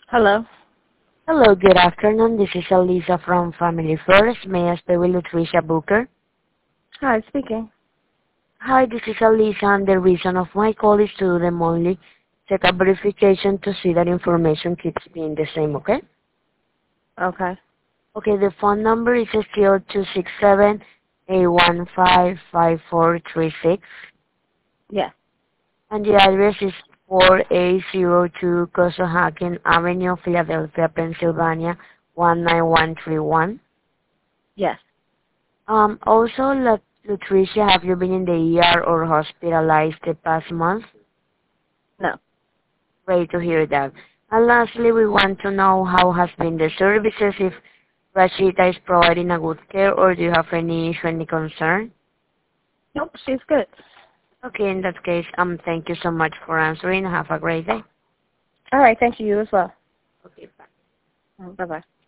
Hello. Hello, good afternoon. This is Elisa from Family First. May I speak with Latricia Booker? Hi, speaking. Hi, this is Elisa, and the reason of my call is to do the monthly setup verification to see that information keeps being the same, okay? Okay. Okay, the phone number is still 267-815-5436, Yes. and the address is 4802 Cosohaken Avenue, Philadelphia, Pennsylvania, 19131. Yes. Also, Latricia, have you been in the ER or hospitalized the past month? No. Great to hear that. And lastly, we want to know how has been the services, if Rashida is providing a good care, or do you have any issue, any concern? Nope, she's good. Okay, in that case, thank you so much for answering. Have a great day. All right, thank you. You as well. Okay, bye. Bye-bye.